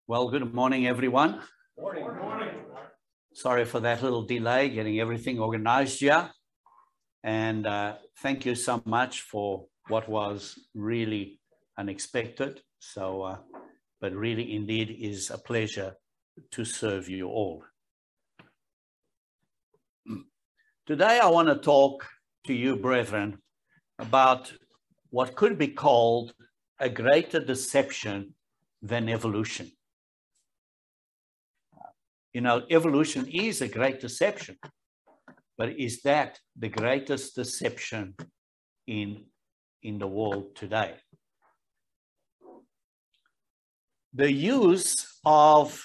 Well, good morning, everyone. Morning. Morning. Sorry for that little delay getting everything organized here. And thank you so much for what was really unexpected. But really, indeed, is a pleasure to serve you all. Today, I want to talk to you, brethren, about what could be called a greater deception than evolution. You know, evolution is a great deception, but is that the greatest deception in the world today? The use of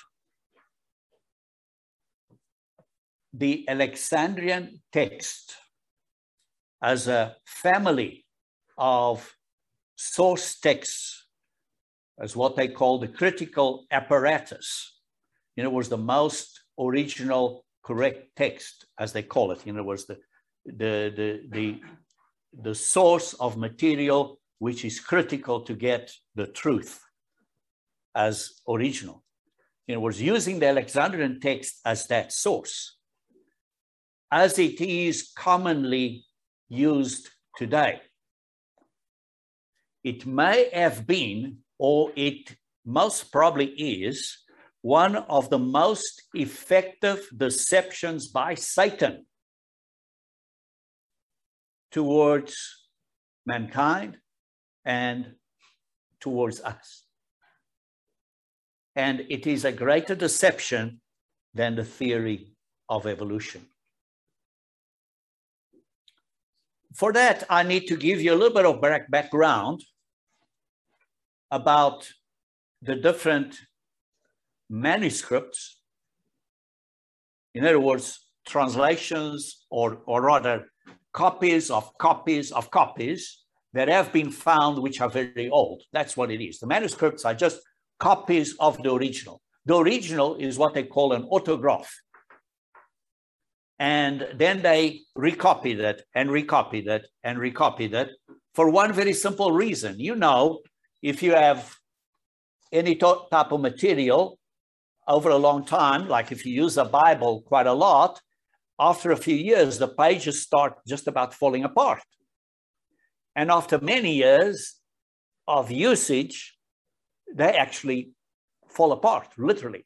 the Alexandrian text as a family of source texts, as what they call the critical apparatus, was the most original correct text, as they call it. Was the source of material which is critical to get the truth as original. Was using the Alexandrian text as that source, as it is commonly used today. It may have been, or it most probably is, one of the most effective deceptions by Satan towards mankind and towards us. And it is a greater deception than the theory of evolution. For that, I need to give you a little bit of background about the different manuscripts, in other words, translations, or rather copies of copies that have been found, which are very old. That's what it is. The manuscripts are just copies of the original. The original is what they call an autograph. And then they recopied it and recopied it and recopied it for one very simple reason. If you have any type of material over a long time, like if you use a Bible quite a lot, after a few years, the pages start just about falling apart. And after many years of usage, they actually fall apart, literally.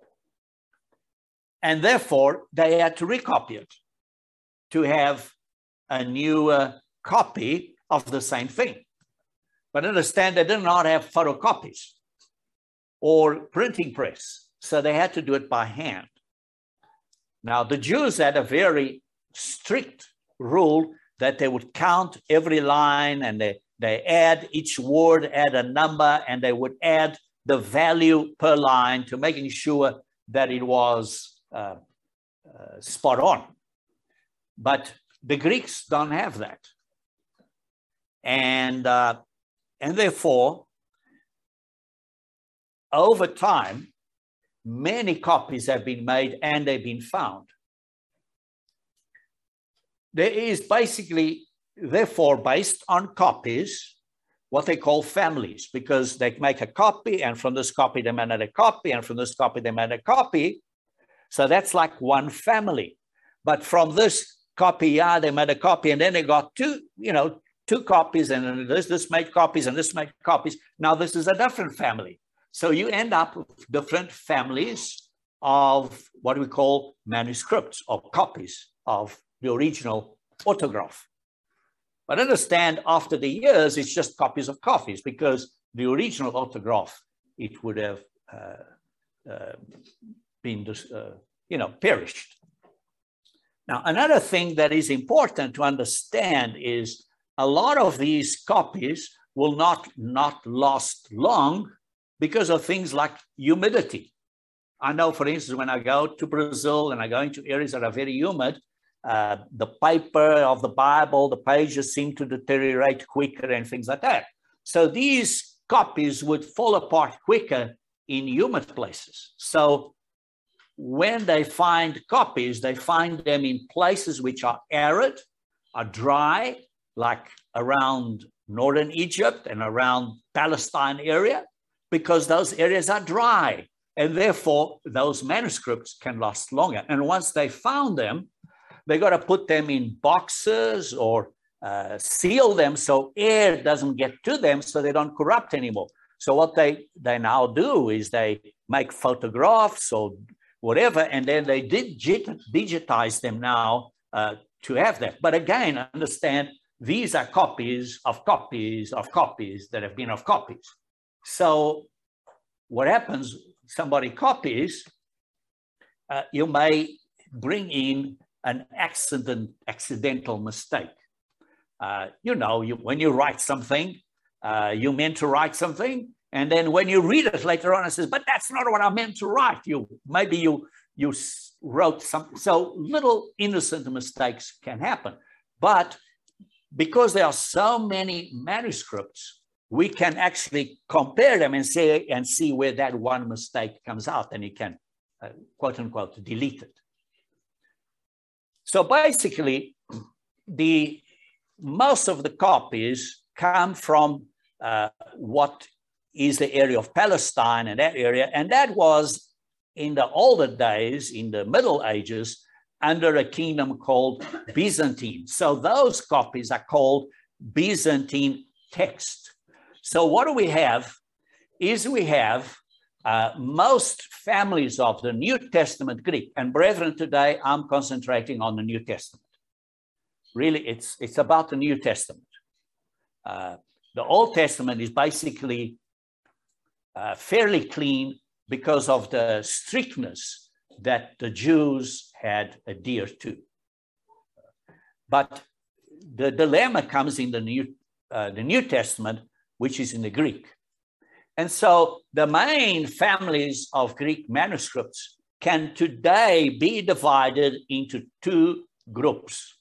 And therefore, they had to recopy it to have a new copy of the same thing. But understand, they did not have photocopies or printing press, so they had to do it by hand. Now, the Jews had a very strict rule that they would count every line, and they add each word, add a number, and they would add the value per line to making sure that it was spot on. But the Greeks don't have that. And therefore, over time, many copies have been made and they've been found. There is basically, therefore, based on copies, what they call families, because they make a copy, and from this copy they made another copy, and from this copy they made a copy. So that's like one family. But from this copy, they made a copy, and then they got two copies, and this made copies, and this made copies. Now this is a different family. So you end up with different families of what we call manuscripts, or copies of the original autograph. But understand, after the years, it's just copies of copies, because the original autograph, it would have been perished. Now, another thing that is important to understand is a lot of these copies will not last long because of things like humidity. I know, for instance, when I go to Brazil and I go into areas that are very humid, the paper of the Bible, the pages seem to deteriorate quicker and things like that. So these copies would fall apart quicker in humid places. So when they find copies, they find them in places which are arid, are dry, like around northern Egypt and around Palestine area, because those areas are dry. And therefore, those manuscripts can last longer. And once they found them, they got to put them in boxes or seal them so air doesn't get to them so they don't corrupt anymore. So what they now do is they make photographs or whatever, and then they digitize them now to have that. But again, understand, these are copies of copies of copies that have been of copies. So what happens, somebody copies, you may bring in an accidental mistake. When you write something, you meant to write something, and then when you read it later on, it says, but that's not what I meant to write. Maybe you wrote something. So little innocent mistakes can happen. But because there are so many manuscripts, we can actually compare them and see where that one mistake comes out, and you can, quote unquote, delete it. So basically, most of the copies come from what is the area of Palestine and that area, and that was in the older days, in the Middle Ages, under a kingdom called Byzantine. So those copies are called Byzantine text. So what do we have is we have most families of the New Testament Greek. And brethren, today I'm concentrating on the New Testament. Really, it's about the New Testament. The Old Testament is basically fairly clean because of the strictness that the Jews had adhered to. But the dilemma comes in the New Testament, which is in the Greek. And so the main families of Greek manuscripts can today be divided into two groups.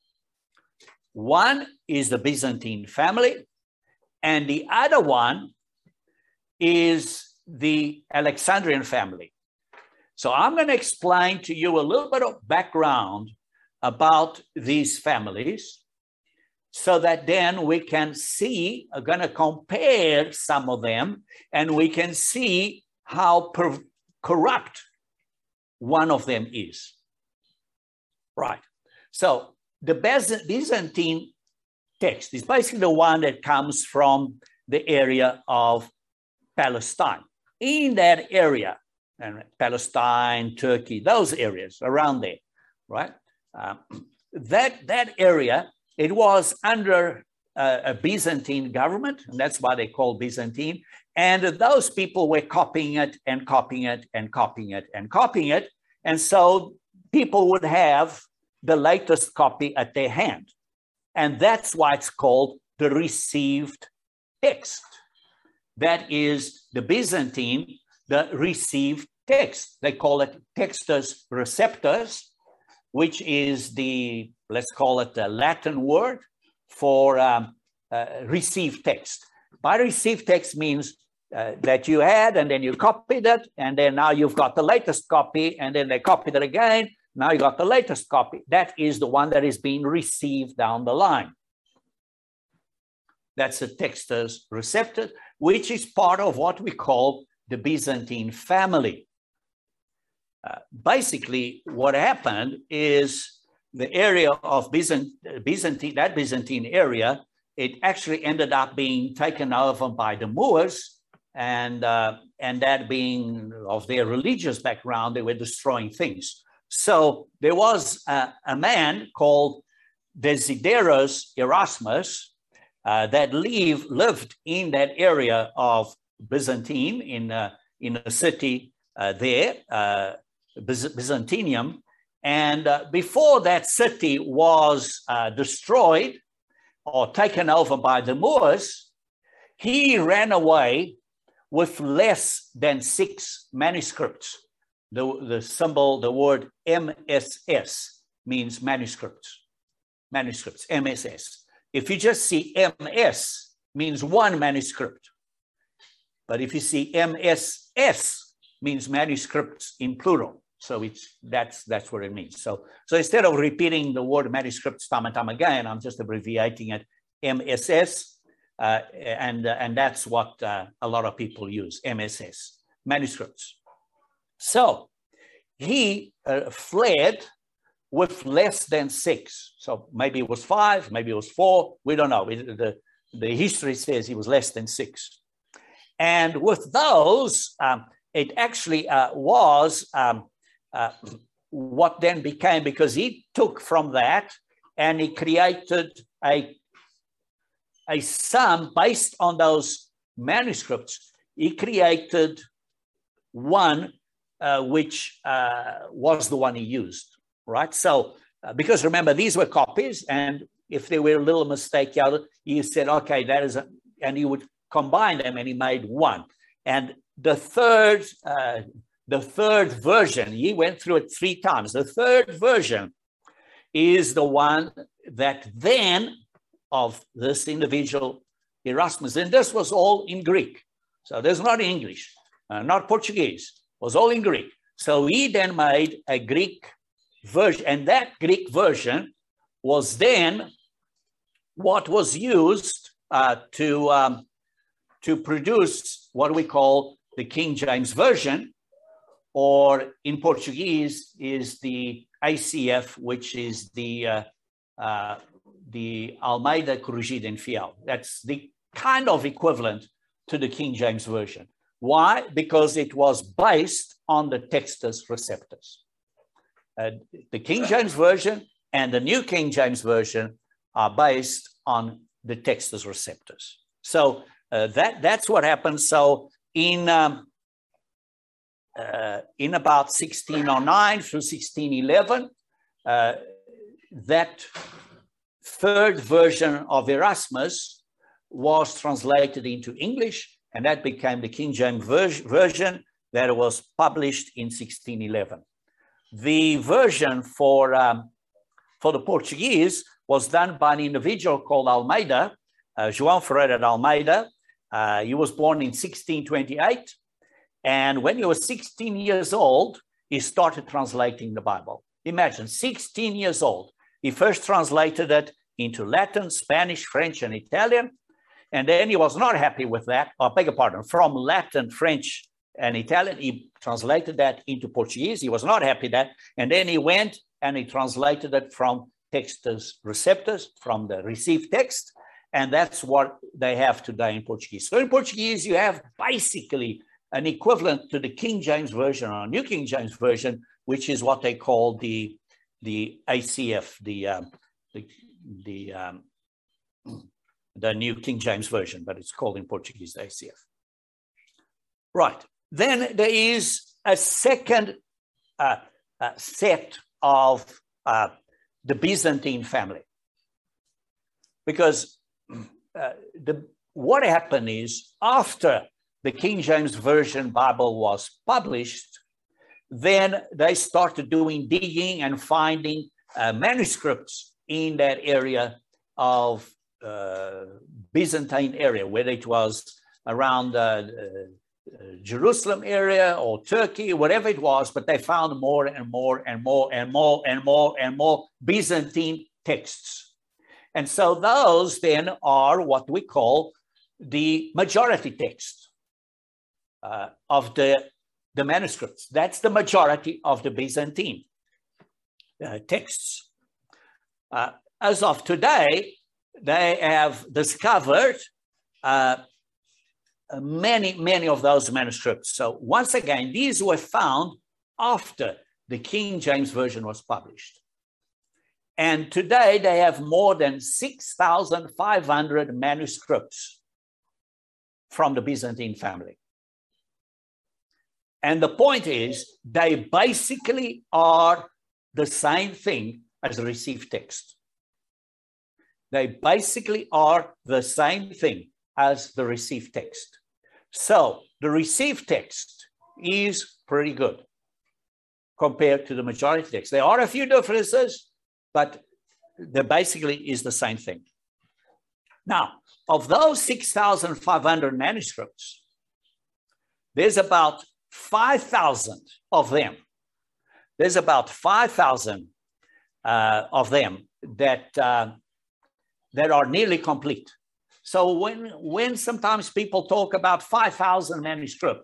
One is the Byzantine family, and the other one is the Alexandrian family. So I'm going to explain to you a little bit of background about these families so that then we can see, I'm going to compare some of them, and we can see how corrupt one of them is. Right. So the Byzantine text is basically the one that comes from the area of Palestine. In that area, and Palestine, Turkey, those areas around there, right? That area, it was under a Byzantine government, and that's why they call Byzantine. And those people were copying it and copying it and copying it and copying it. And so people would have the latest copy at their hand. And that's why it's called the received text. That is the Byzantine, the received text. They call it Textus Receptus, which is let's call it the Latin word for received text. By received text means that you had, and then you copied it, and then now you've got the latest copy, and then they copied it again. Now you got the latest copy. That is the one that is being received down the line. That's a Textus Receptus, which is part of what we call the Byzantine family. Basically, what happened is the area of Byzantine, that Byzantine area, it actually ended up being taken over by the Moors, and that being of their religious background, they were destroying things. So there was a man called Desiderius Erasmus that lived in that area of Byzantine in a city there, Byzantium. And before that city was destroyed or taken over by the Moors, he ran away with less than 6 manuscripts. The symbol, the word MSS means manuscripts, MSS. If you just see MS, means one manuscript. But if you see MSS, means manuscripts in plural. So that's what it means. So instead of repeating the word manuscripts time and time again, I'm just abbreviating it MSS, and that's what a lot of people use, MSS, manuscripts. So he fled with less than 6. So maybe it was 5, maybe it was 4. We don't know. The history says he was less than 6. And with those, it actually was what then became, because he took from that and he created a sum based on those manuscripts. He created one which was the one he used, right? So, because remember, these were copies, and if there were a little mistake out, he said, okay, that is, and he would combine them, and he made one. And the third version, he went through it 3 times. The third version is the one that then of this individual Erasmus, and this was all in Greek. So there's not English, not Portuguese, it was all in Greek. So he then made a Greek version, and that Greek version was then what was used to produce what we call the King James Version, or in Portuguese is the ACF, which is the Almeida Corrigida em Fiel. That's the kind of equivalent to the King James Version. Why? Because it was based on the Textus Receptus. The King James Version and the New King James Version are based on the Textus Receptus. So that's what happened. So in about 1609 through 1611, that third version of Erasmus was translated into English, and that became the King James version that was published in 1611. The version for the Portuguese was done by an individual called Almeida, João Ferreira de Almeida. He was born in 1628, and when he was 16 years old, he started translating the Bible. Imagine, 16 years old. He first translated it into Latin, Spanish, French, and Italian, and then he was not happy with that. I beg your pardon, from Latin, French, and Italian, he translated that into Portuguese. He was not happy with that, and then he went and he translated it from Textus Receptus, from the received text, and that's what they have today in Portuguese. So in Portuguese, you have basically an equivalent to the King James Version or New King James Version, which is what they call the ACF, the New King James Version, but it's called in Portuguese the ACF. Right. Then there is a second set of the Byzantine family, because what happened is, after the King James Version Bible was published, then they started doing digging and finding manuscripts in that area of Byzantine area, whether it was around Jerusalem area or Turkey, whatever it was, but they found more and more and more and more and more and more Byzantine texts. And so those then are what we call the majority text of the manuscripts. That's the majority of the Byzantine texts. As of today, they have discovered many of those manuscripts. So once again, these were found after the King James Version was published. And today they have more than 6,500 manuscripts from the Byzantine family. And the point is, they basically are the same thing as the received text. They basically are the same thing as the received text. So the received text is pretty good compared to the majority text. There are a few differences, but they basically is the same thing. Now, of those 6,500 manuscripts, there's about 5,000 of them. There's about 5,000 of them that are nearly complete. So when sometimes people talk about 5,000 manuscripts,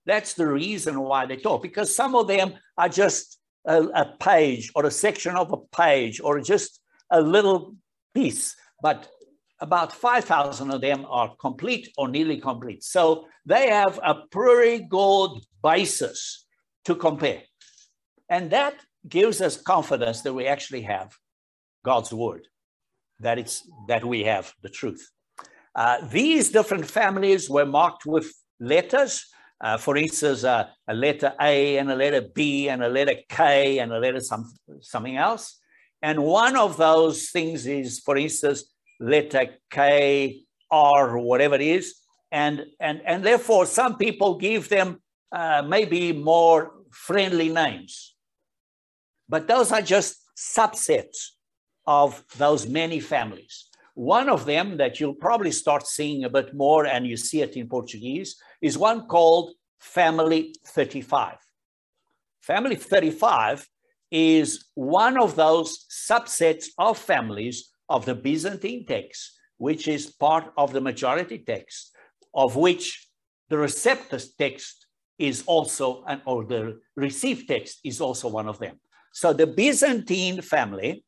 That's the reason why they talk, because some of them are just a page or a section of a page or just a little piece, but about 5,000 of them are complete or nearly complete. So they have a pretty good basis to compare. And that gives us confidence that we actually have God's word, that we have the truth. These different families were marked with letters. For instance, a letter A and a letter B and a letter K and a letter something else. And one of those things is, for instance, letter K, R, whatever it is. And therefore, some people give them maybe more friendly names. But those are just subsets of those many families. One of them that you'll probably start seeing a bit more, and you see it in Portuguese, is one called Family 35. Family 35 is one of those subsets of families of the Byzantine text, which is part of the majority text, of which the receptor text is also, or the received text is also one of them. So the Byzantine family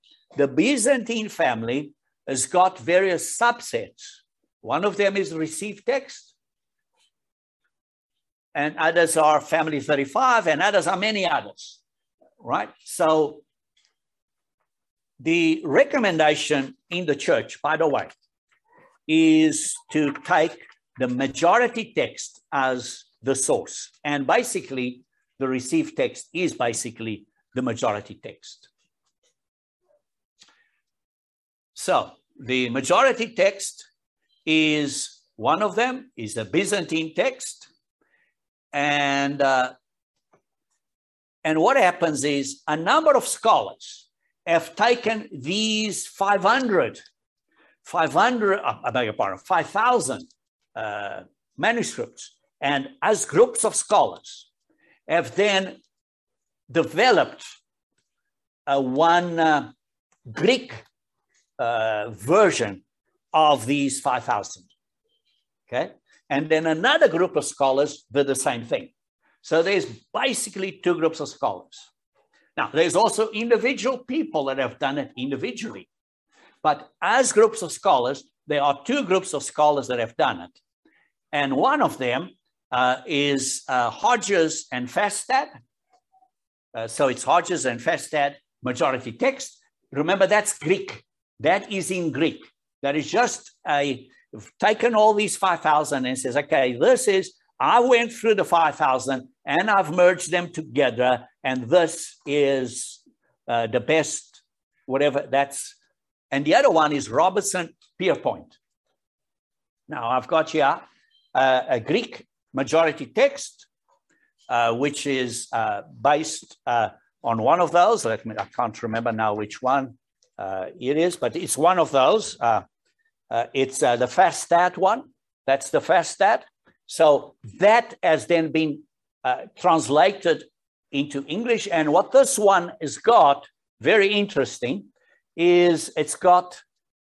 has got various subsets. One of them is received text, and others are family 35, and others are many others, right? So the recommendation in the church, by the way, is to take the majority text as the source. And basically, the received text is basically the majority text. So the majority text is one of them, is the Byzantine text. And what happens is a number of scholars have taken these 5,000 manuscripts, and as groups of scholars have then developed one Greek version of these 5,000, okay? And then another group of scholars did the same thing. So there's basically two groups of scholars. Now, there's also individual people that have done it individually. But as groups of scholars, there are two groups of scholars that have done it. And one of them is Hodges and Fastad. So it's Hodges and Fastad, majority text. Remember, that's Greek. That is in Greek. That is just taken all these 5,000 and says, okay, I went through the 5,000 and I've merged them together, and this is the best, whatever that's. And the other one is Robertson Pierpoint. Now, I've got here a Greek majority text, which is based on one of those. I can't remember now which one it is, but it's one of those. It's the Fastad one. That's the Fastad. So that has then been translated into English. And what this one has got, very interesting, is it's got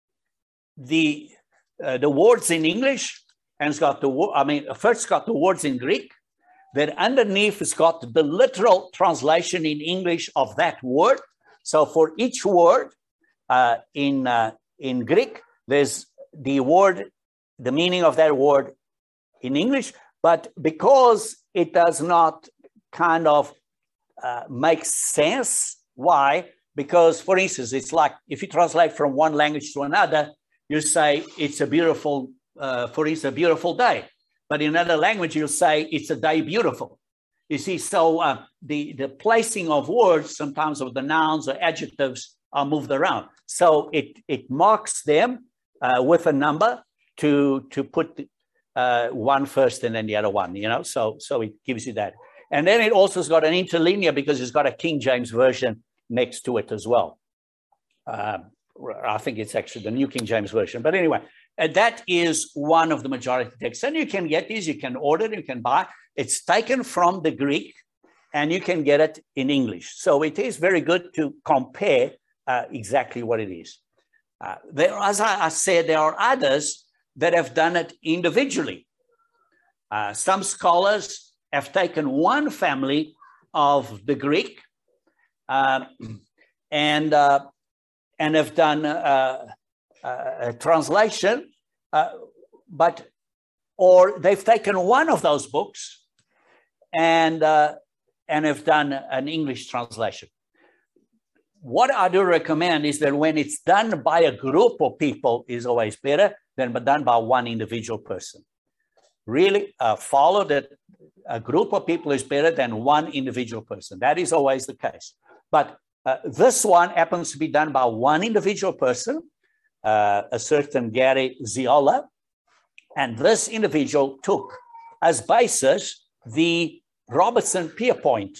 the words in English, and it's got first got the words in Greek. Then underneath it's got the literal translation in English of that word. So for each word in Greek, there's the word, the meaning of that word in English, but because it does not kind of make sense. Why? Because, for instance, it's like if you translate from one language to another, you say it's a beautiful, a beautiful day. But in another language, you'll say it's a day beautiful. You see, so the placing of words, sometimes of the nouns or adjectives, are moved around. So it marks them with a number to put one first and then the other one, so it gives you that. And then it also has got an interlinear because it's got a King James Version next to it as well. I think it's actually the New King James Version. But anyway, that is one of the majority texts. And you can get these, you can order it, you can buy. It's taken from the Greek and you can get it in English. So it is very good to compare exactly what it is. As I said, there are others that have done it individually. Some scholars have taken one family of the Greek and have done a translation, or they've taken one of those books and have done an English translation. What I do recommend is that when it's done by a group of people is always better than done by one individual person. Really follow that a group of people is better than one individual person. That is always the case. But this one happens to be done by one individual person, a certain Gary Ziola. And this individual took as basis the Robertson-Pierpoint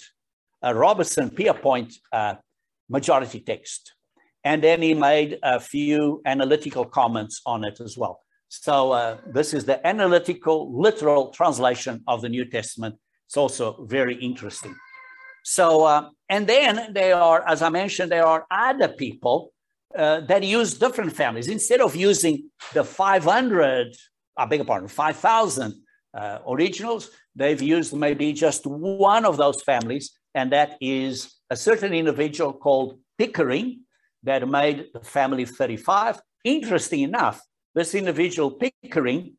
majority text. And then he made a few analytical comments on it as well. So this is the analytical, literal translation of the New Testament. It's also very interesting. So, and then there are, as I mentioned, there are other people that use different families. Instead of using the 5,000 originals, they've used maybe just one of those families, and that is a certain individual called Pickering that made the family 35. Interesting enough, this individual Pickering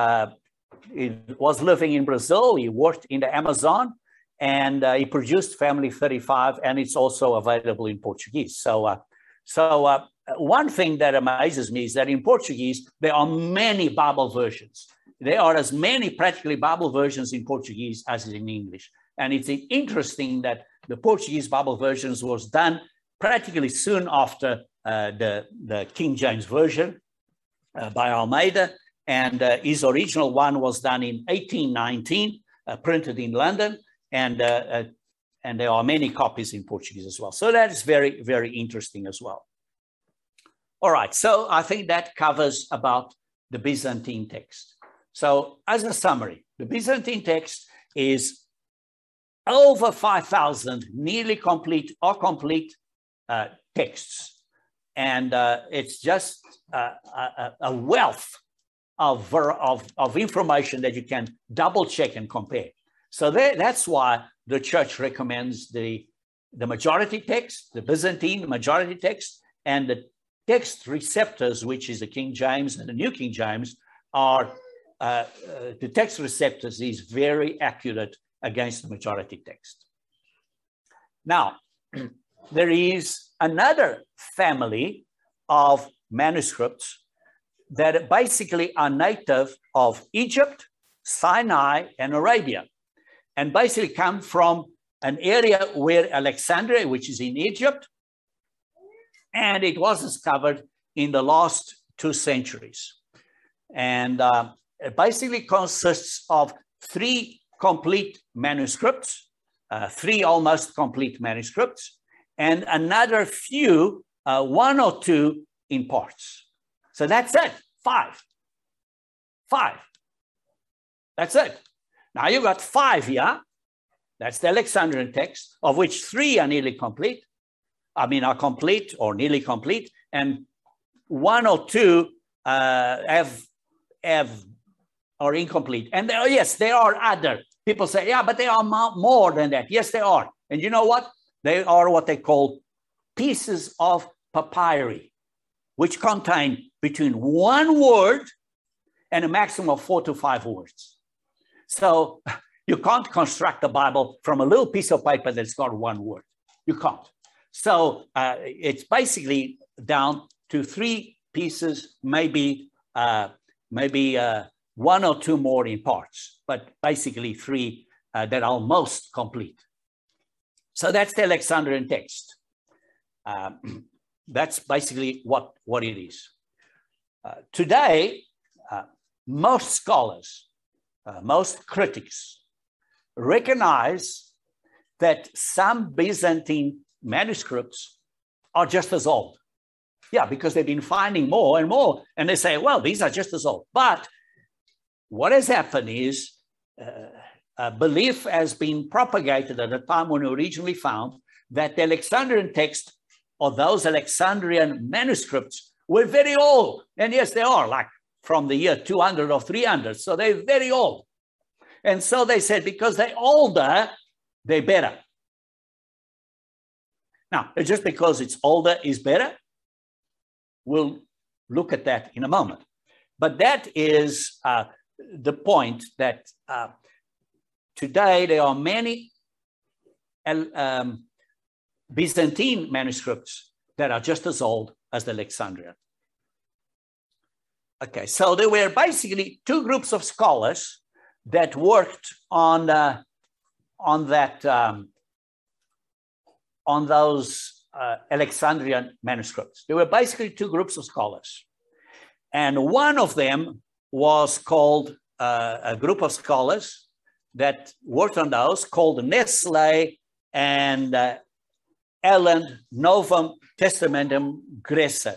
was living in Brazil. He worked in the Amazon, and he produced Family 35, and it's also available in Portuguese. So one thing that amazes me is that in Portuguese, there are many Bible versions. There are as many practically Bible versions in Portuguese as in English. And it's interesting that the Portuguese Bible versions was done practically soon after the King James Version by Almeida. And his original one was done in 1819, printed in London. And there are many copies in Portuguese as well. So that is very, very interesting as well. All right, so I think that covers about the Byzantine text. So as a summary, the Byzantine text is over 5,000 nearly complete or complete texts. And it's just a wealth of information that you can double check and compare. So that's why the church recommends the majority text, the Byzantine majority text, and the text receptors, which is the King James and the New King James, are the text receptors is very accurate against the majority text. Now, there is another family of manuscripts that basically are native of Egypt, Sinai, and Arabia, and basically come from an area where Alexandria, which is in Egypt, and it was discovered in the last 2 centuries. And it basically consists of 3 complete manuscripts, 3 almost complete manuscripts, and another few, 1 or 2 in parts. So that's it, 5. That's it. Now you got 5 here. That's the Alexandrian text, of which 3 are nearly complete. Are complete or nearly complete, and 1 or 2 are incomplete. And yes, there are other. People say, yeah, but there are more than that. Yes, there are. And you know what? They are what they call pieces of papyri, which contain between 1 word and a maximum of 4 to 5 words. So you can't construct the Bible from a little piece of paper that's got 1 word. You can't. So it's basically down to 3 pieces, maybe 1 or 2 more in parts, but basically 3 that are most complete. So that's the Alexandrian text. That's basically what it is. Today, most scholars, most critics recognize that some Byzantine manuscripts are just as old. Yeah, because they've been finding more and more, and they say, well, these are just as old. But what has happened is a belief has been propagated at the time when originally found that the Alexandrian text or those Alexandrian manuscripts were very old. And yes, they are, like from the year 200 or 300. So they're very old. And so they said, because they're older, they're better. Now, just because it's older is better, we'll look at that in a moment. But that is the point that today there are many Byzantine manuscripts that are just as old as the Alexandrian. Okay, so there were basically two groups of scholars that worked on those Alexandrian manuscripts. There were basically two groups of scholars, and one of them was called a group of scholars that worked on those called Nestle and Ellen Novum Testamentum Graece,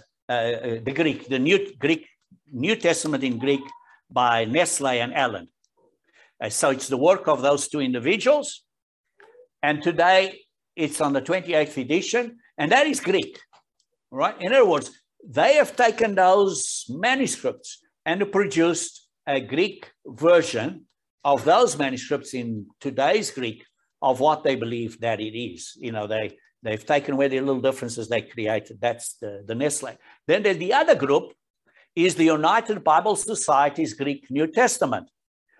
the New Testament in Greek by Nestle and Ellen. So it's the work of those two individuals, and today it's on the 28th edition, and that is Greek, right? In other words, they have taken those manuscripts and produced a Greek version of those manuscripts in today's Greek of what they believe that it is. You know, they've taken away the little differences they created. That's the Nestle. Then the other group is the United Bible Society's Greek New Testament.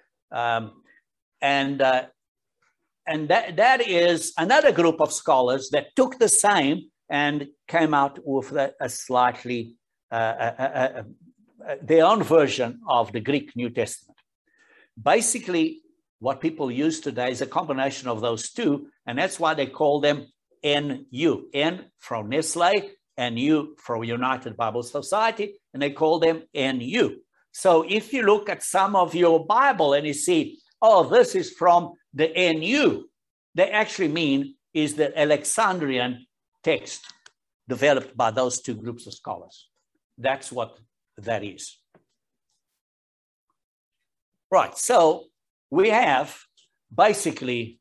And that is another group of scholars that took the same and came out with a slightly their own version of the Greek New Testament. Basically, what people use today is a combination of those two, and that's why they call them NU. N from Nestle and U from United Bible Society, and they call them NU. So if you look at some of your Bible and you see, oh, this is from the NU, they actually mean is the Alexandrian text developed by those two groups of scholars. That's what that is. Right, so we have basically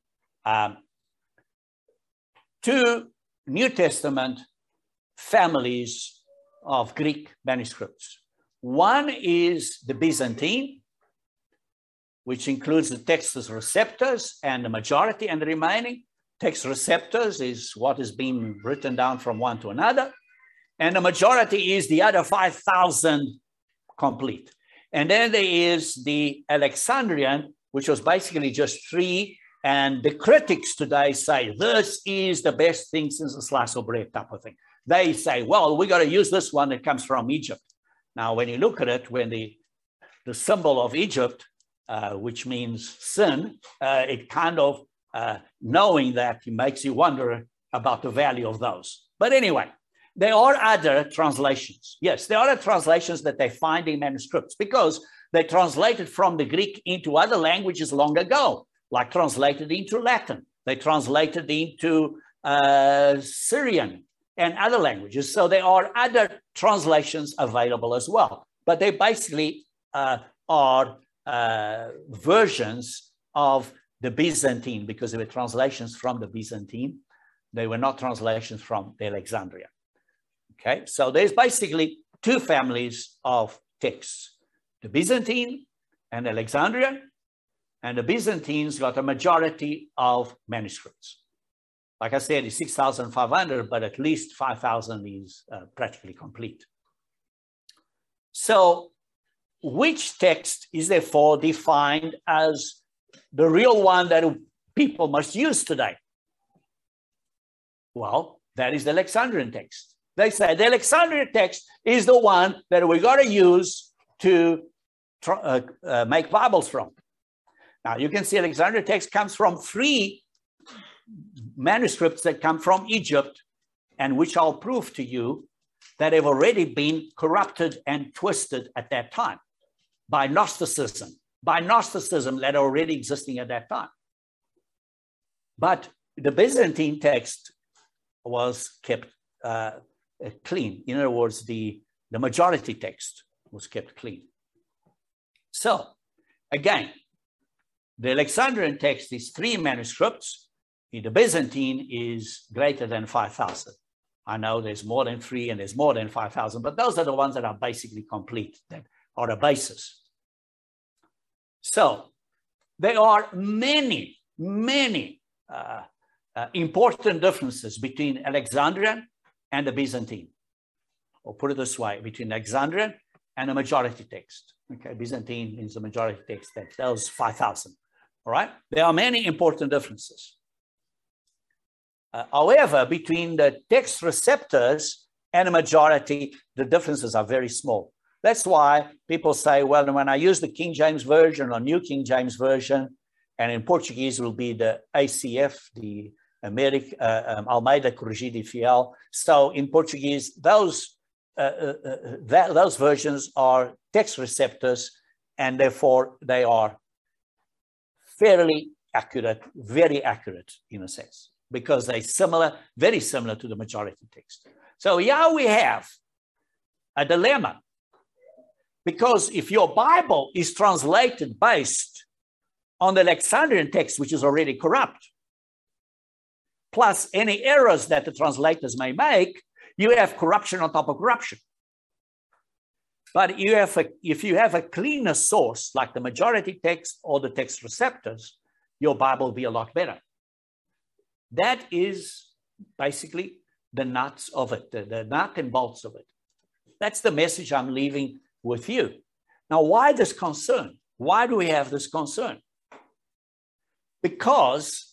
two New Testament families of Greek manuscripts. One is the Byzantine, which includes the Textus Receptus and the majority, and the remaining. Textus Receptus is what is being written down from one to another, and the majority is the other 5,000 complete. And then there is the Alexandrian, which was basically just three, and the critics today say, this is the best thing since a slice of bread type of thing. They say, well, we got to use this one that comes from Egypt. Now, when you look at it, when the symbol of Egypt, which means sin, it kind of, knowing that, it makes you wonder about the value of those. But anyway, there are other translations. Yes, there are other translations that they find in manuscripts because they translated from the Greek into other languages long ago, like translated into Latin. They translated into Syrian and other languages. So there are other translations available as well. But they basically are versions of the Byzantine because they were translations from the Byzantine. They were not translations from the Alexandria. Okay, so there's basically two families of texts, the Byzantine and Alexandria, and the Byzantines got a majority of manuscripts. Like I said, it's 6,500, but at least 5,000 is practically complete. So which text is therefore defined as the real one that people must use today? Well, that is the Alexandrian text. They say the Alexandrian text is the one that we got to use to make Bibles from. Now, you can see Alexandrian text comes from three manuscripts that come from Egypt, and which I'll prove to you that have already been corrupted and twisted at that time by Gnosticism. By Gnosticism that are already existing at that time. But the Byzantine text was kept clean. In other words, the majority text was kept clean. So, again, the Alexandrian text is three manuscripts. The Byzantine is greater than 5,000. I know there's more than three and there's more than 5,000, but those are the ones that are basically complete, that are the basis. So, there are many important differences between Alexandrian and the Byzantine. Or put it this way, between Alexandrian and a majority text. Okay, Byzantine is the majority text that tells 5,000. All right, there are many important differences. However, between the text receptors and a majority, the differences are very small. That's why people say, well, when I use the King James Version or New King James Version, and in Portuguese will be the ACF, the Almeida Corrigida Fiel. So in Portuguese, those versions are text receptors, and therefore they are fairly accurate, very accurate in a sense, because they're similar, very similar to the majority text. So here we have a dilemma, because if your Bible is translated based on the Alexandrian text, which is already corrupt, plus any errors that the translators may make, you have corruption on top of corruption. But if you have a cleaner source, like the majority text or the text receptors, your Bible will be a lot better. That is basically the nuts of it, the nut and bolts of it. That's the message I'm leaving with you. Now, why this concern? Why do we have this concern? Because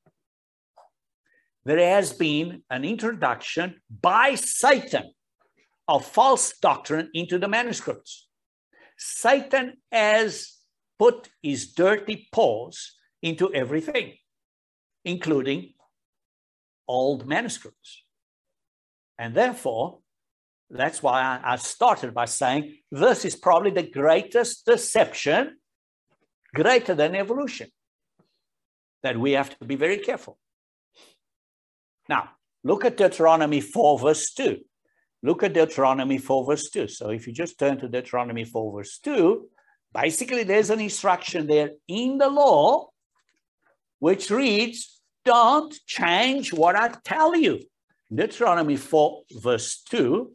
there has been an introduction by Satan of false doctrine into the manuscripts. Satan has put his dirty paws into everything, including old manuscripts. And therefore, that's why I started by saying this is probably the greatest deception, greater than evolution, that we have to be very careful. Now, look at Deuteronomy 4, verse 2. Look at Deuteronomy 4, verse 2. So if you just turn to Deuteronomy 4, verse 2, basically there's an instruction there in the law which reads, don't change what I tell you. Deuteronomy 4, verse 2,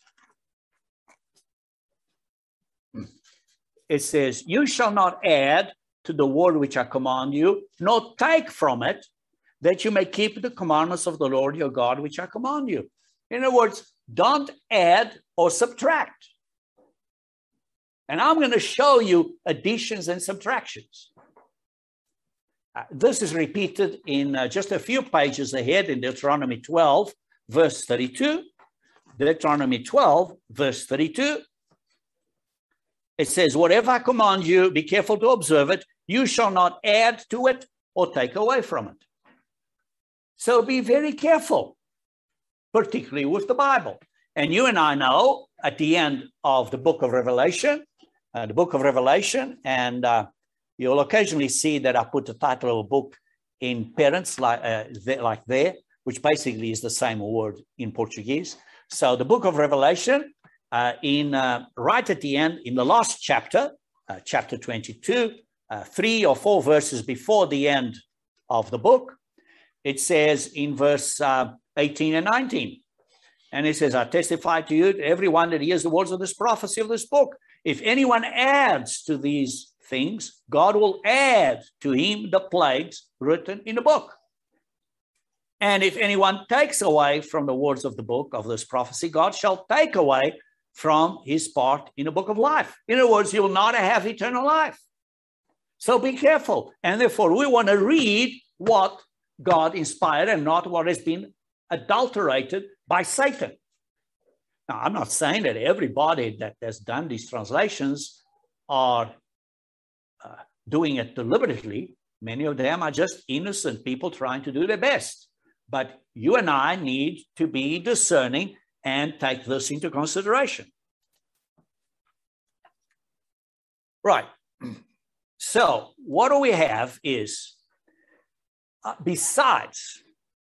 it says, you shall not add to the word which I command you, nor take from it, that you may keep the commandments of the Lord your God, which I command you. In other words, don't add or subtract. And I'm going to show you additions and subtractions. This is repeated in just a few pages ahead in Deuteronomy 12, verse 32. Deuteronomy 12, verse 32. It says, whatever I command you, be careful to observe it. You shall not add to it or take away from it. So be very careful, particularly with the Bible. And you and I know at the end of the book of Revelation, and you'll occasionally see that I put the title of a book in parents like there, which basically is the same word in Portuguese. So the book of Revelation, right at the end, in the last chapter, chapter 22, 3 or 4 verses before the end of the book, it says in verse 18 and 19, and it says, I testify to you, to everyone that hears the words of this prophecy of this book, if anyone adds to these things, God will add to him the plagues written in the book. And if anyone takes away from the words of the book of this prophecy, God shall take away from his part in the book of life. In other words, you will not have eternal life. So be careful. And therefore, we want to read what God inspired and not what has been adulterated by Satan. Now, I'm not saying that everybody that has done these translations are doing it deliberately. Many of them are just innocent people trying to do their best. But you and I need to be discerning and take this into consideration. Right. So what do we have is, besides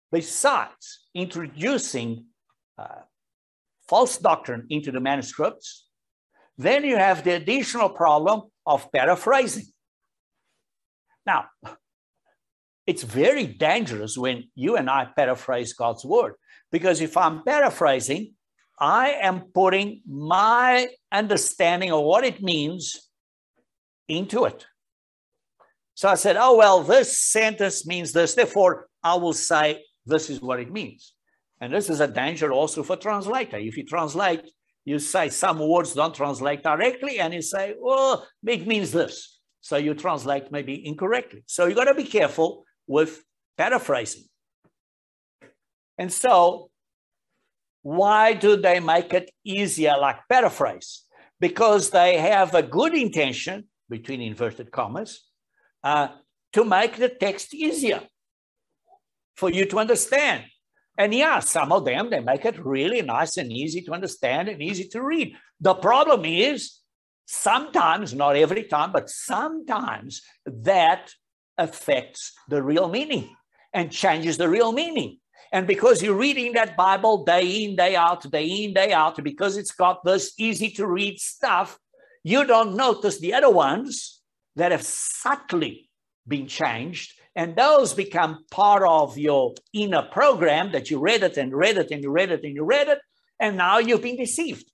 introducing false doctrine into the manuscripts, then you have the additional problem of paraphrasing. Now, it's very dangerous when you and I paraphrase God's word, because if I'm paraphrasing, I am putting my understanding of what it means into it. So I said, oh, well, this sentence means this. Therefore, I will say this is what it means. And this is a danger also for translator. If you translate, you say some words don't translate directly, and you say, oh, it means this. So you translate maybe incorrectly. So you got to be careful with paraphrasing. And so why do they make it easier like paraphrase? Because they have a good intention, between inverted commas, to make the text easier for you to understand. And yeah, some of them, they make it really nice and easy to understand and easy to read. The problem is sometimes, not every time, but sometimes that affects the real meaning and changes the real meaning. And because you're reading that Bible day in, day out, because it's got this easy to read stuff, you don't notice the other ones that have subtly been changed. And those become part of your inner program that you read it and read it and you read it and you read it. And now you've been deceived.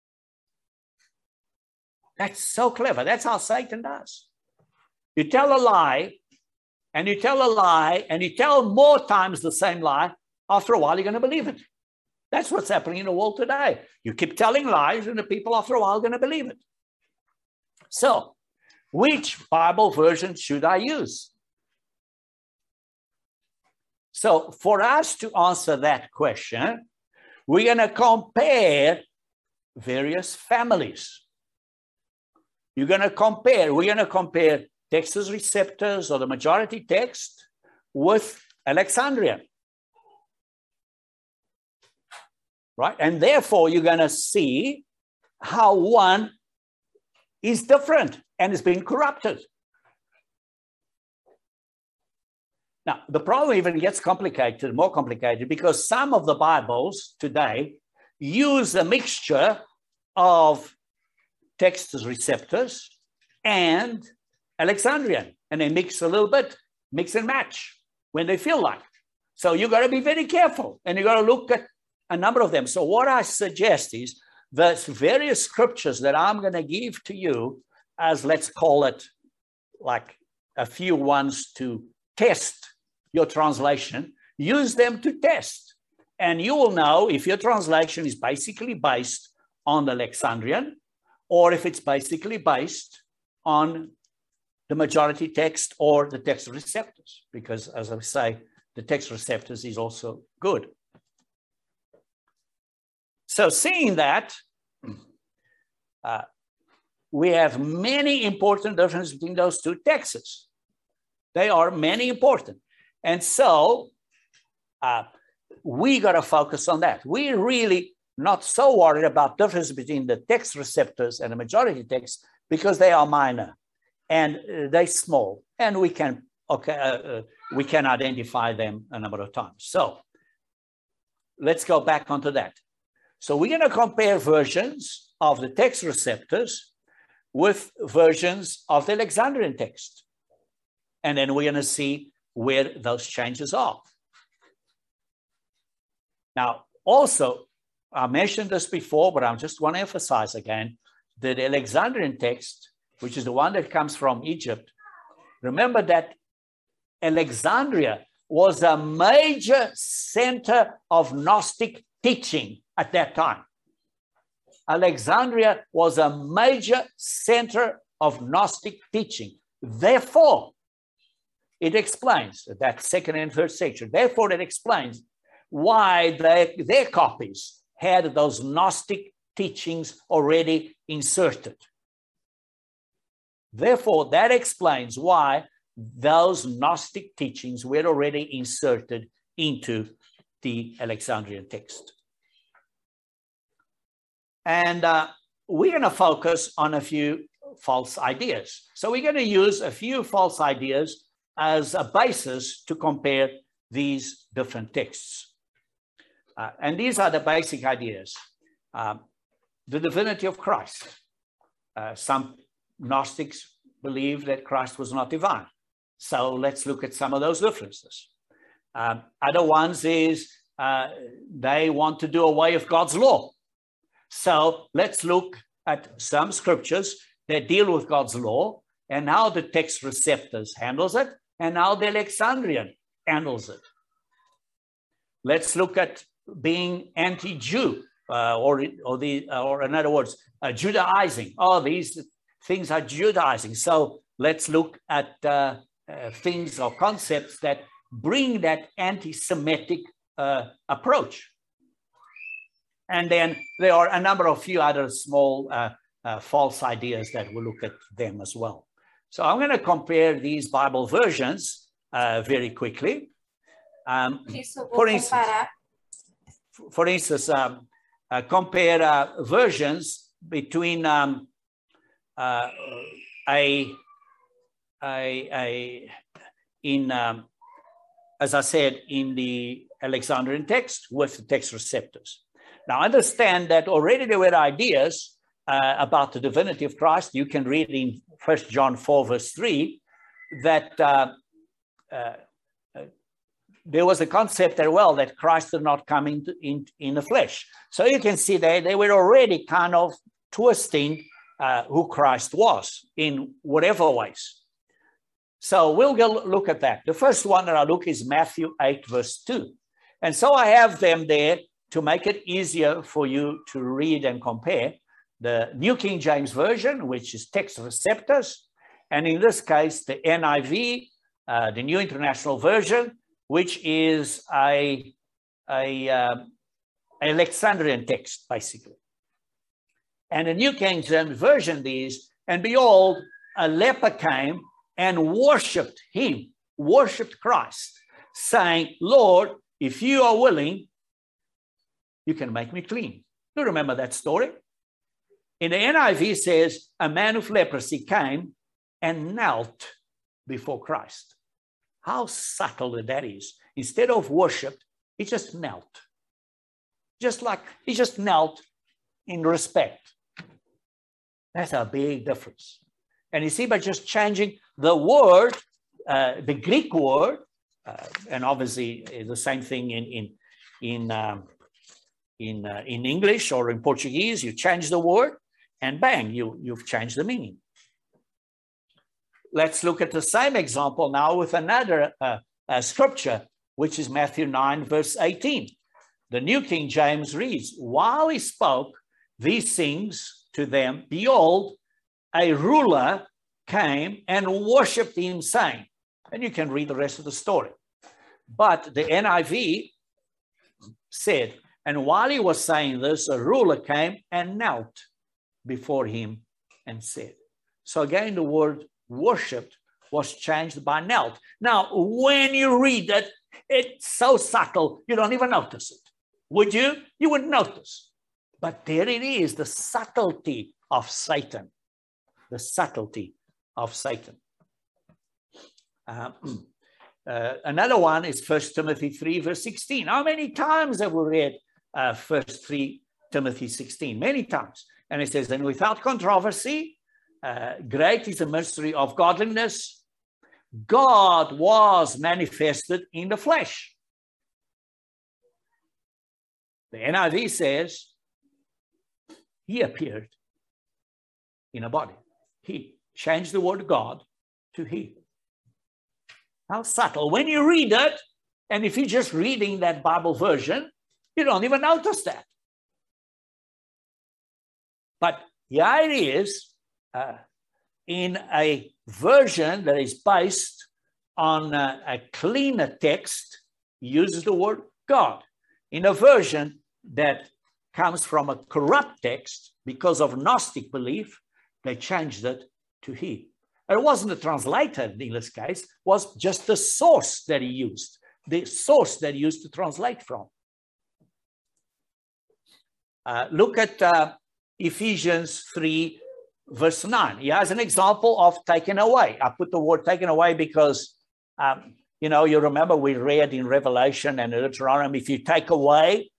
That's so clever. That's how Satan does. You tell a lie and you tell a lie and you tell more times the same lie. After a while, you're going to believe it. That's what's happening in the world today. You keep telling lies and the people after a while are going to believe it. So, which Bible version should I use? So, for us to answer that question, we're going to compare various families. We're going to compare Textus Receptus or the majority text with Alexandrian. Right? And therefore, you're going to see how one is different and is being corrupted. Now, the problem even gets complicated, more complicated, because some of the Bibles today use a mixture of Textus Receptus and Alexandrian, and they mix a little bit, mix and match when they feel like. So you got to be very careful, and you got to look at a number of them. So what I suggest is there's various scriptures that I'm going to give to you as, let's call it, like a few ones to test your translation. Use them to test. And you will know if your translation is basically based on the Alexandrian or if it's basically based on the majority text or the Textus Receptus. Because, as I say, the Textus Receptus is also good. So seeing that, we have many important differences between those two texts. They are many important. And so we got to focus on that. We're really not so worried about differences between the Textus Receptus and the majority text because they are minor and they're small. And we can identify them a number of times. So let's go back onto that. So we're going to compare versions of the Textus Receptus with versions of the Alexandrian text. And then we're going to see where those changes are. Now, also, I mentioned this before, but I just want to emphasize again that the Alexandrian text, which is the one that comes from Egypt, remember that Alexandria was a major center of Gnostic teaching at that time. Alexandria was a major center of Gnostic teaching. Therefore, it explains that second and third century. Therefore, it explains why their copies had those Gnostic teachings already inserted. Therefore, that explains why those Gnostic teachings were already inserted into the Alexandrian text. And we're going to focus on a few false ideas. So we're going to use a few false ideas as a basis to compare these different texts. And these are the basic ideas. The divinity of Christ. Some Gnostics believe that Christ was not divine. So let's look at some of those differences. Other ones is they want to do away with God's law. So let's look at some scriptures that deal with God's law and now the text receptors handles it, and now the Alexandrian handles it. Let's look at being anti-Jew, or in other words, Judaizing. Oh, these things are Judaizing. So let's look at things or concepts that bring that anti-Semitic approach. And then there are a number of few other small false ideas that we'll look at them as well. So I'm going to compare these Bible versions very quickly. For instance, compare versions between as I said, in the Alexandrian text with the text receptors. Now, understand that already there were ideas about the divinity of Christ. You can read in 1 John 4, verse 3, that there was a concept there, that Christ did not come in the flesh. So you can see they were already kind of twisting who Christ was in whatever ways. So we'll go look at that. The first one that I look is Matthew 8, verse 2. And so I have them there to make it easier for you to read and compare. The New King James Version, which is text receptors, and in this case, the NIV, the New International Version, which is a Alexandrian text, basically. And the New King James Version is, and behold, a leper came and worshipped him, worshipped Christ, saying, Lord, if you are willing, you can make me clean. You remember that story? In the NIV, it says, a man with leprosy came and knelt before Christ. How subtle that is. Instead of worshiped, he just knelt. Just like he just knelt in respect. That's a big difference. And you see, by just changing the word, the Greek word, and obviously the same thing in English or in Portuguese, you change the word, and bang, you've changed the meaning. Let's look at the same example now with another scripture, which is Matthew 9, verse 18. The New King James reads, while he spoke these things to them, behold, a ruler came and worshipped him, saying, and you can read the rest of the story. But the NIV said, and while he was saying this, a ruler came and knelt before him and said. So again, the word worshipped was changed by knelt. Now, when you read it, it's so subtle, you don't even notice it. Would you? You wouldn't notice. But there it is, the subtlety of Satan. The subtlety of Satan. Another one is 1 Timothy 3, verse 16. How many times have we read 1 Timothy 16? Many times. And it says, and without controversy, great is the mystery of godliness. God was manifested in the flesh. The NIV says, he appeared in a body. He changed the word God to he. How subtle. When you read it, and if you're just reading that Bible version, you don't even notice that. But here it is, in a version that is based on a cleaner text, uses the word God. In a version that comes from a corrupt text, because of Gnostic belief, they changed it to he. It wasn't a translator in this case, it was just the source that he used, the source that he used to translate from. Look at Ephesians 3, verse 9. He has an example of taken away. I put the word taken away because, you remember we read in Revelation and Deuteronomy, if you take away,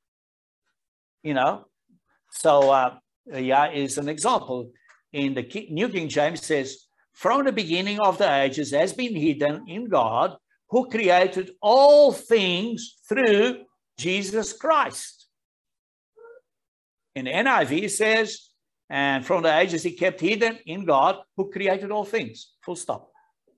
so is an example. In the New King James says, from the beginning of the ages has been hidden in God, who created all things through Jesus Christ. In the NIV says, And from the ages he kept hidden in God who created all things. Full stop.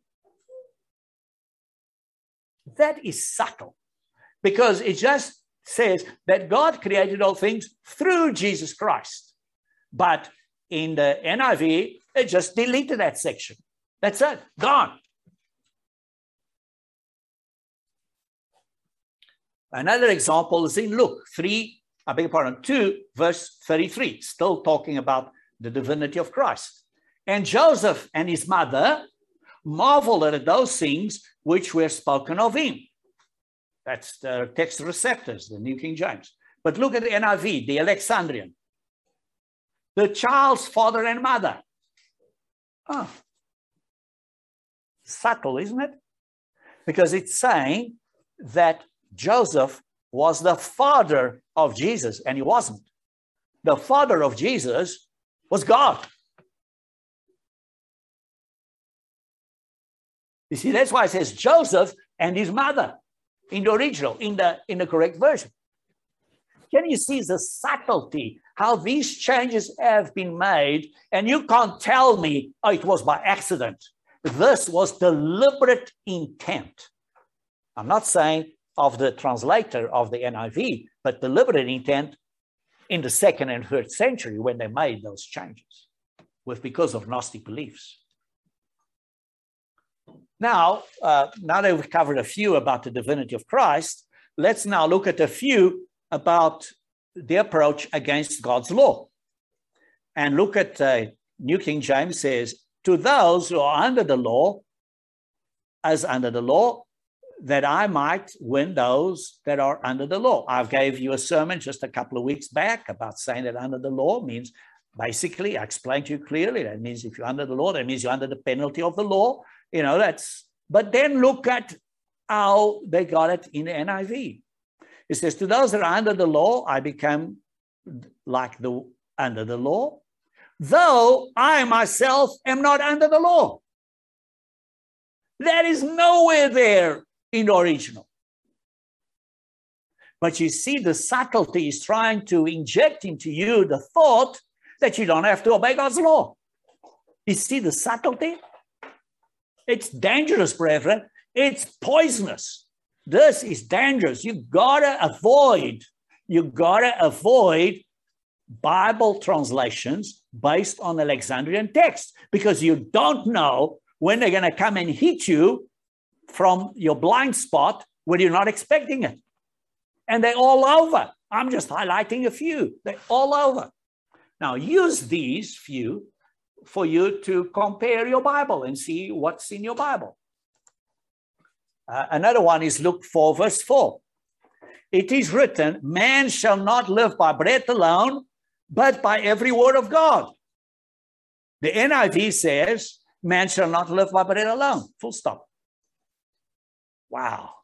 That is subtle, because it just says that God created all things through Jesus Christ. But in the NIV, it just deleted that section. That's it. Gone. Another example is in Luke 2, verse 33, still talking about the divinity of Christ. And Joseph and his mother marveled at those things which were spoken of him. That's the text receptors, the New King James. But look at the NIV, the Alexandrian. The child's father and mother. Oh, subtle, isn't it? Because it's saying that Joseph was the father of Jesus, and he wasn't. The father of Jesus was God. You see, that's why it says Joseph and his mother in the original, in the correct version. Can you see the subtlety, how these changes have been made? And you can't tell me, oh, it was by accident. This was deliberate intent. I'm not saying of the translator of the NIV, but deliberate intent in the 2nd and 3rd century when they made those changes, because of Gnostic beliefs. Now that we've covered a few about the divinity of Christ, let's now look at a few about the approach against God's law. And look at New King James says, to those who are under the law, as under the law, that I might win those that are under the law. I gave you a sermon just a couple of weeks back about saying that under the law means, basically, I explained to you clearly, that means if you're under the law, that means you're under the penalty of the law. You know, but then look at how they got it in the NIV. It says, to those that are under the law, I become like under the law, though I myself am not under the law. That is nowhere there in the original. But you see, the subtlety is trying to inject into you the thought that you don't have to obey God's law. You see the subtlety? It's dangerous, brethren. It's poisonous. This is dangerous. You gotta avoid Bible translations based on Alexandrian text, because you don't know when they're going to come and hit you from your blind spot when you're not expecting it. And they're all over. I'm just highlighting a few. They're all over. Now, use these few for you to compare your Bible and see what's in your Bible. Another one is Luke 4, verse 4. It is written, man shall not live by bread alone, but by every word of God. The NIV says, man shall not live by bread alone. Full stop. Wow.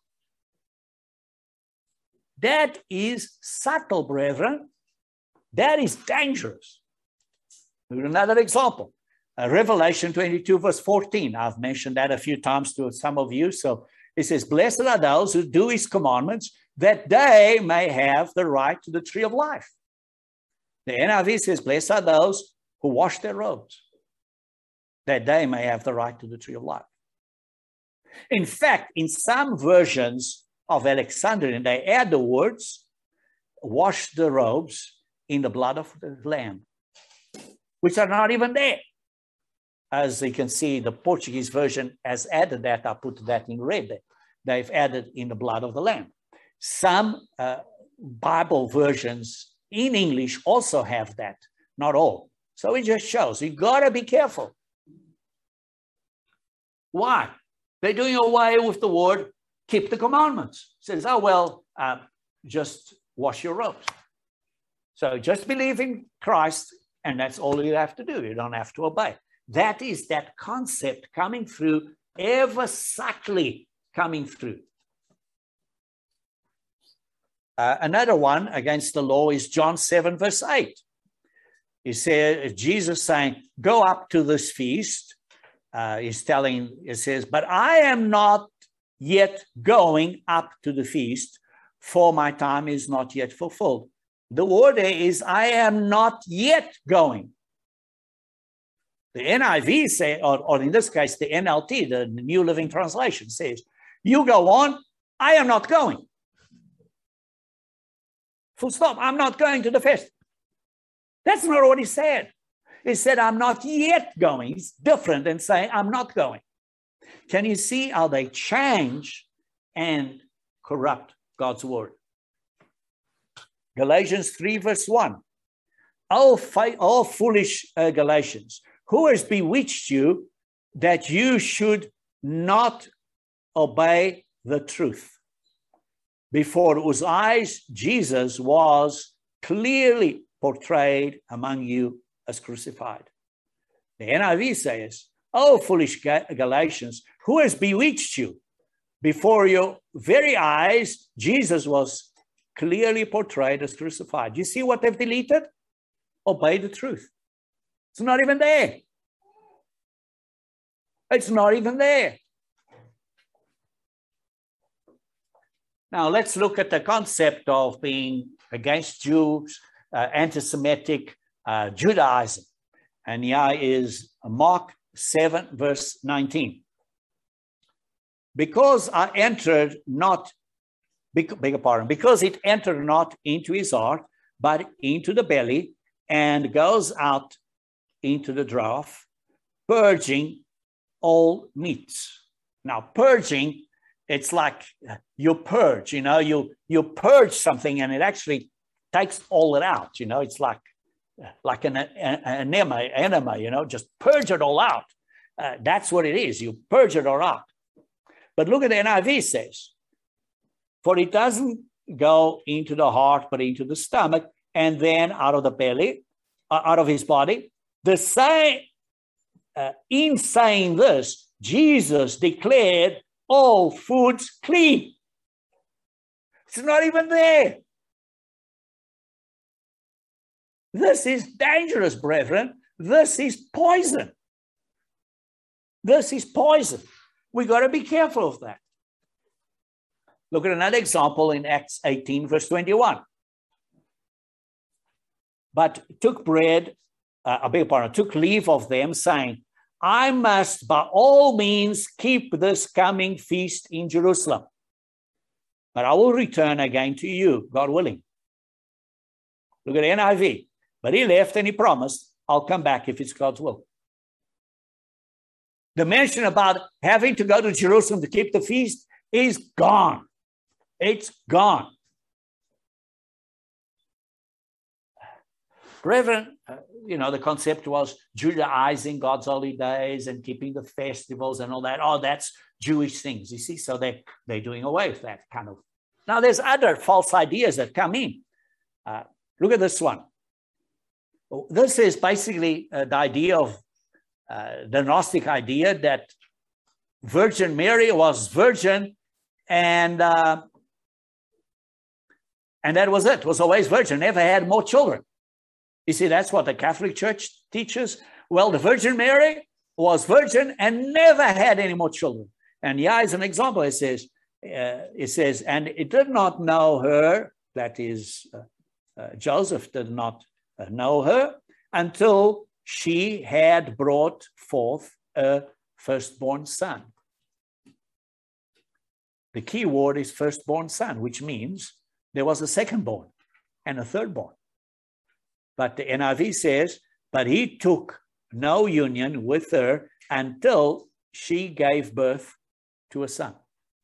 That is subtle, brethren. That is dangerous. Another example. Revelation 22, verse 14. I've mentioned that a few times to some of you. So it says, blessed are those who do his commandments, that they may have the right to the tree of life. The NIV says, blessed are those who wash their robes, that they may have the right to the tree of life. In fact, in some versions of Alexandrian, they add the words, wash the robes in the blood of the Lamb, which are not even there. As you can see, the Portuguese version has added that. I put that in red there. They've added in the blood of the Lamb. Some Bible versions in English also have that, not all. So it just shows you got to be careful. Why? They're doing away with the word, keep the commandments. It says, oh, well, just wash your robes. So just believe in Christ, and that's all you have to do. You don't have to obey. That is that concept coming through, ever subtly coming through. Another one against the law is John 7, verse 8. He said, Jesus saying, go up to this feast. It says, but I am not yet going up to the feast, for my time is not yet fulfilled. The word there is, I am not yet going. The NIV say, or in this case, the NLT, the New Living Translation says, you go on, I am not going. Full stop. I'm not going to the festival. That's not what he said. He said, I'm not yet going. It's different than saying, I'm not going. Can you see how they change and corrupt God's word? Galatians 3 verse 1. Oh, foolish Galatians, who has bewitched you that you should not obey the truth? Before whose eyes Jesus was clearly portrayed among you as crucified. The NIV says, oh, foolish Galatians, who has bewitched you? Before your very eyes, Jesus was clearly portrayed as crucified. You see what they've deleted? Obey the truth. It's not even there. It's not even there. Now, let's look at the concept of being against Jews, anti-Semitic, Judaism. And here is Mark 7, verse 19. Because it entered not into his heart, but into the belly, and goes out into the draught, purging all meats. Now, purging, it's like you purge, you purge something and it actually takes all it out, it's like an enema, just purge it all out. That's what it is. You purge it all out. But look at the NIV says, for it doesn't go into the heart, but into the stomach, and then out of the belly, out of his body. The same, in saying this, Jesus declared all foods clean. It's not even there. This is dangerous, brethren. This is poison. This is poison. We got to be careful of that. Look at another example in Acts 18, verse 21. But took leave of them, saying, I must by all means keep this coming feast in Jerusalem, but I will return again to you, God willing. Look at NIV. But he left and he promised, I'll come back if it's God's will. The mention about having to go to Jerusalem to keep the feast is gone. It's gone. Brethren, the concept was Judaizing God's holy days and keeping the festivals and all that. Oh, that's Jewish things, you see. So they're doing away with that kind of. Now, there's other false ideas that come in. Look at this one. This is basically the idea of the Gnostic idea that Virgin Mary was virgin and that was it. Was always virgin, never had more children. You see, that's what the Catholic Church teaches. Well, the Virgin Mary was virgin and never had any more children. And here is an example. It says, and it did not know her, that is, Joseph did not know her until she had brought forth a firstborn son. The key word is firstborn son, which means there was a secondborn and a thirdborn. But the NIV says, but he took no union with her until she gave birth to a son.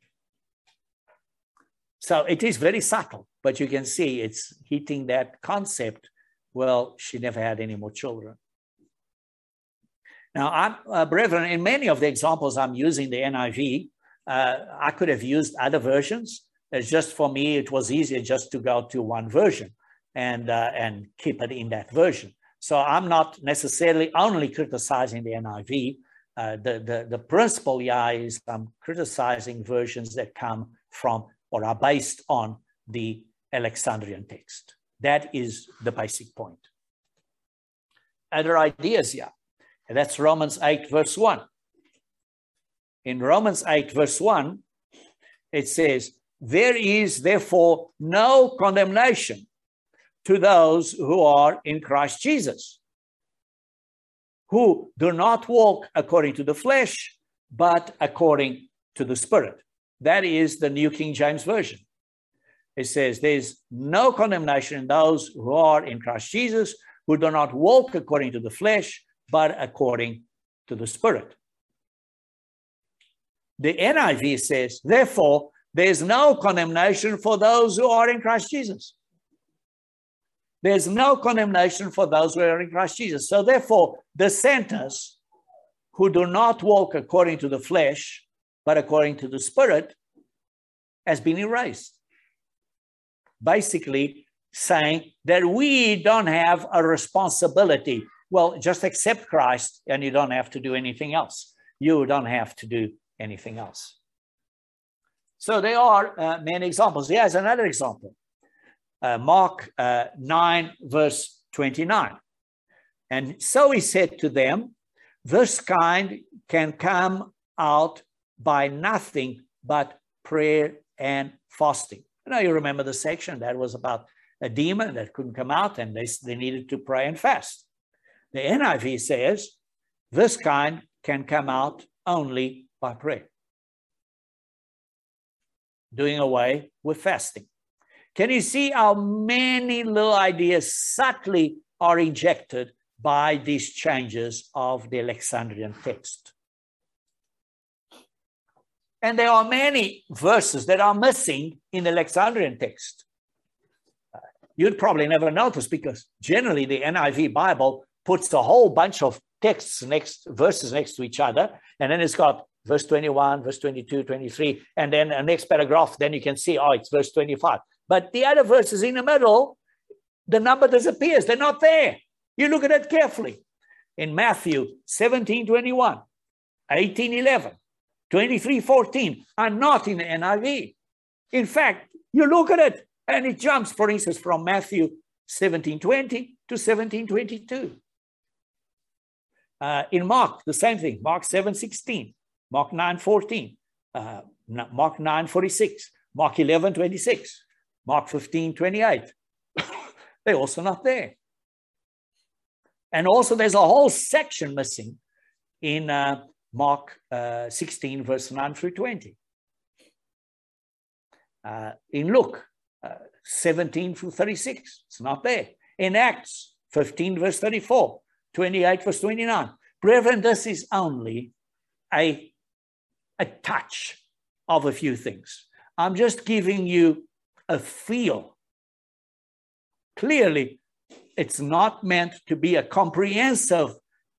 So it is very subtle, but you can see it's hitting that concept. Well, she never had any more children. Now, brethren, in many of the examples I'm using the NIV, I could have used other versions. It's just for me, it was easier just to go to one version and keep it in that version. So I'm not necessarily only criticizing the NIV. The principle here is I'm criticizing versions that come from or are based on the Alexandrian text. That is the basic point. Other ideas here. And that's Romans 8, verse 1. In Romans 8, verse 1, it says, there is therefore no condemnation to those who are in Christ Jesus, who do not walk according to the flesh, but according to the Spirit. That is the New King James Version. It says, there's no condemnation in those who are in Christ Jesus, who do not walk according to the flesh, but according to the Spirit. The NIV says, therefore, there's no condemnation for those who are in Christ Jesus. There's no condemnation for those who are in Christ Jesus. So therefore, the sentence, who do not walk according to the flesh, but according to the Spirit, has been erased. Basically saying that we don't have a responsibility. Well, just accept Christ and you don't have to do anything else. You don't have to do anything else. So there are many examples. Here's another example. Mark 9, verse 29. And so he said to them, this kind can come out by nothing but prayer and fasting. You remember the section that was about a demon that couldn't come out and they needed to pray and fast. The NIV says, this kind can come out only by prayer. Doing away with fasting. Can you see how many little ideas subtly are injected by these changes of the Alexandrian text? And there are many verses that are missing in the Alexandrian text. You'd probably never notice because generally the NIV Bible puts a whole bunch of verses next to each other. And then it's got verse 21, verse 22, 23, and then a next paragraph, then you can see, oh, it's verse 25. But the other verses in the middle, the number disappears. They're not there. You look at it carefully. In Matthew 17:21, 18:11, 23:14 are not in the NIV. In fact, you look at it and it jumps, for instance, from Matthew 17:20 to 17:22. In Mark, the same thing. Mark 7:16, Mark 9:14, Mark 9:46, Mark 11:26, Mark 15:28. They're also not there. And also there's a whole section missing in Mark 16, verse 9 through 20. In Luke 17 through 36, it's not there. In Acts 15, verse 34, 28, verse 29. Brethren, this is only a touch of a few things. I'm just giving you a feel. Clearly, it's not meant to be a comprehensive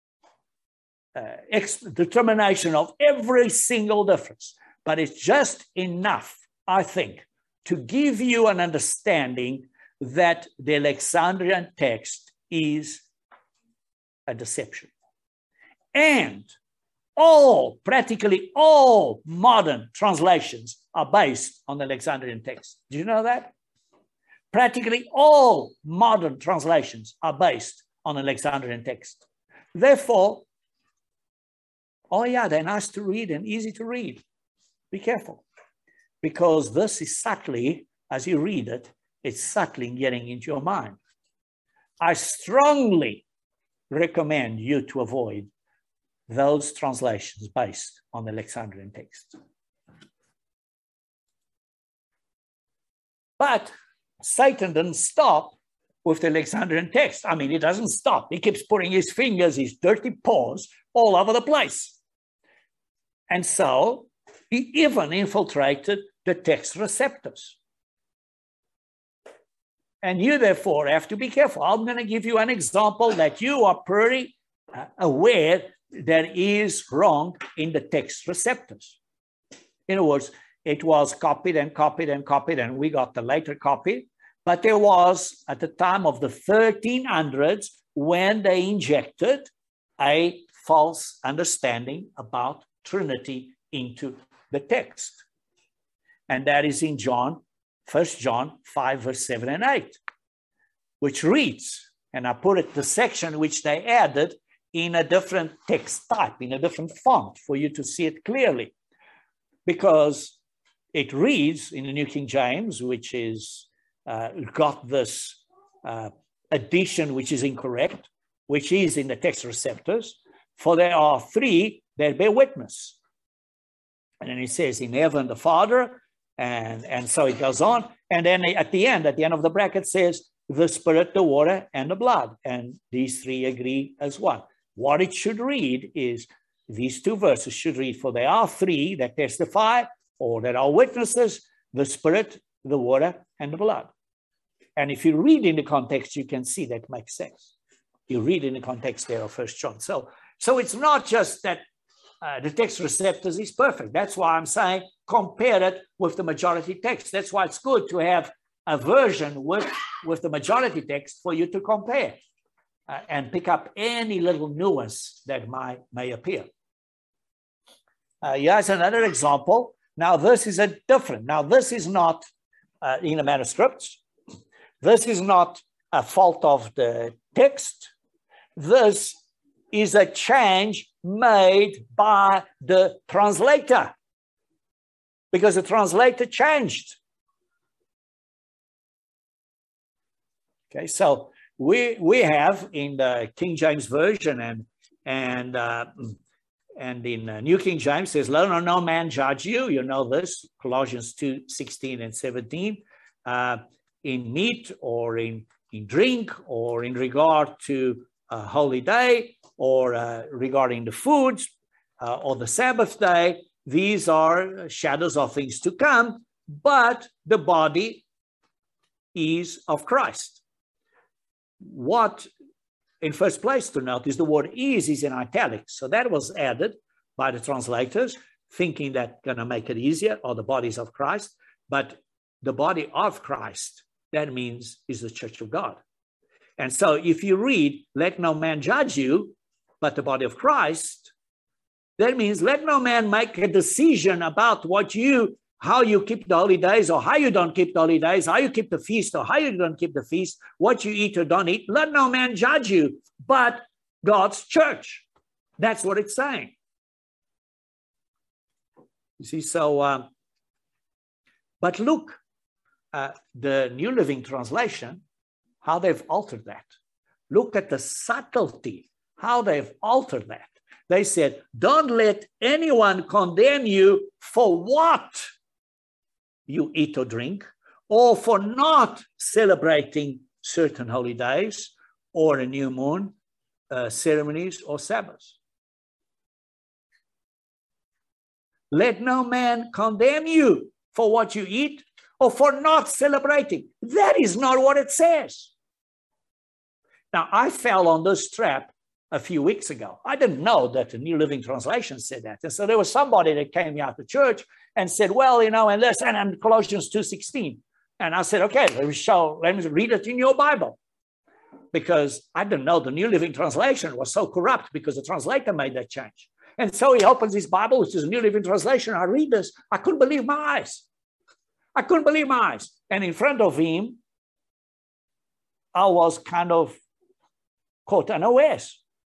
determination of every single difference, but it's just enough, I think, to give you an understanding that the Alexandrian text is a deception. And practically all modern translations are based on the Alexandrian text. Do you know that? Practically all modern translations are based on Alexandrian text. Therefore, they're nice to read and easy to read. Be careful, because this is subtly, as you read it, it's subtly getting into your mind. I strongly recommend you to avoid those translations based on the Alexandrian text. But Satan didn't stop with the Alexandrian text. I mean, he doesn't stop. He keeps putting his fingers, his dirty paws all over the place. And so he even infiltrated the text receptors. And you, therefore, have to be careful. I'm going to give you an example that you are pretty aware that is wrong in the text receptors. In other words, it was copied and copied and copied, and we got the later copy. But there was, at the time of the 1300s, when they injected a false understanding about Trinity into the text. And that is in 1 John 5, verse 7 and 8, which reads, and I put it the section which they added in a different text type, in a different font for you to see it clearly. Because it reads in the New King James, which is got this addition which is incorrect, which is in the text receptors. for there are three that bear witness. And then he says, in heaven, the Father, and so it goes on. And then at the end of the bracket says, the Spirit, the water, and the blood. And these three agree as one. What it should read is, these two verses should read, for there are three that testify, or that are witnesses, the Spirit, the water, and the blood. And if you read in the context, you can see that makes sense. You read in the context there of 1 John. So it's not just that the text receptors is perfect. That's why I'm saying compare it with the majority text. That's why it's good to have a version with the majority text for you to compare and pick up any little nuance that may appear. Here's another example. Now, this is a different. Now, this is not in the manuscripts. This is not a fault of the text. This is a change made by the translator, because the translator changed. Okay, so we have in the King James Version and in New King James says, let no man judge you. You know this, Colossians 2:16 and 17, in meat or in drink or in regard to a holy day or regarding the foods or the Sabbath day. These are shadows of things to come, but the body is of Christ. What, in first place to note, is the word is in italics. So that was added by the translators, thinking that going to make it easier, or the bodies of Christ. But the body of Christ, that means is the church of God. And so if you read, let no man judge you, but the body of Christ, that means let no man make a decision about how you keep the holy days, or how you don't keep the holy days, how you keep the feast, or how you don't keep the feast, what you eat or don't eat. Let no man judge you, but God's church. That's what it's saying. You see, so, but look, the New Living Translation, how they've altered that. Look at the subtlety, how they've altered that. They said, don't let anyone condemn you for what you eat or drink, or for not celebrating certain holy days, or a new moon, ceremonies, or Sabbaths. Let no man condemn you for what you eat, or for not celebrating. That is not what it says. Now, I fell on this trap a few weeks ago. I didn't know that the New Living Translation said that. And so there was somebody that came out to church and said, well, and this, and Colossians 2:16. And I said, okay, let me read it in your Bible. Because I didn't know the New Living Translation was so corrupt, because the translator made that change. And so he opens his Bible, which is a New Living Translation. I read this. I couldn't believe my eyes. I couldn't believe my eyes. And in front of him, I was kind of caught unawares.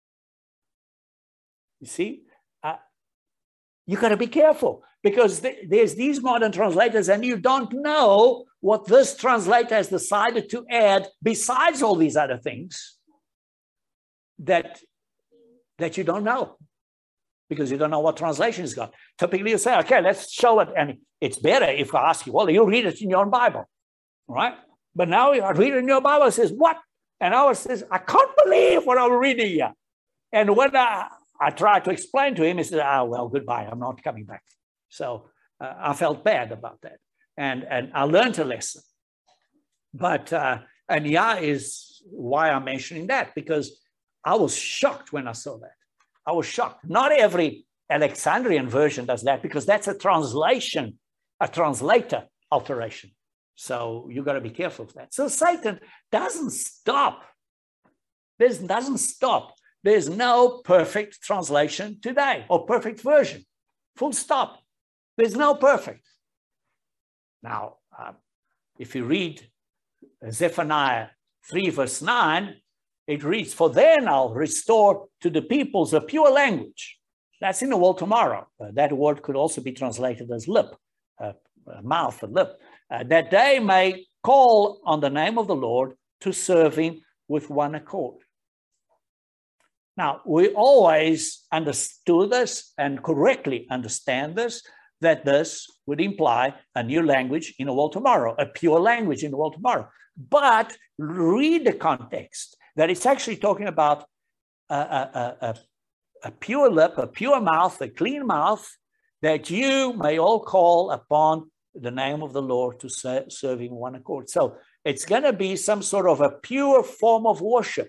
You see, you got to be careful, because there's these modern translators, and you don't know what this translator has decided to add besides all these other things that you don't know, because you don't know what translation it's got. Typically, you say, okay, let's show it. And it's better if I ask you, well, you read it in your own Bible, right? But now I read it in your Bible, it says, what? And I says, I can't believe what I'm reading here. And when I tried to explain to him, he said, well, goodbye, I'm not coming back. So I felt bad about that. And I learned a lesson. But, and yeah, is why I'm mentioning that, because I was shocked when I saw that. I was shocked. Not every Alexandrian version does that, because that's a translation, a translator alteration. So you got to be careful of that. So Satan doesn't stop. This doesn't stop. There's no perfect translation today, or perfect version. Full stop. There's no perfect. Now, if you read Zephaniah 3 verse 9, it reads, for then I'll restore to the peoples a pure language. That's in the world tomorrow. That word could also be translated as lip, mouth, a lip. That they may call on the name of the Lord to serve him with one accord. Now, we always understood this and correctly understand this, that this would imply a new language in the world tomorrow, a pure language in the world tomorrow. But read the context, that it's actually talking about a pure lip, a pure mouth, a clean mouth, that you may all call upon the name of the Lord to serve in one accord. So it's going to be some sort of a pure form of worship.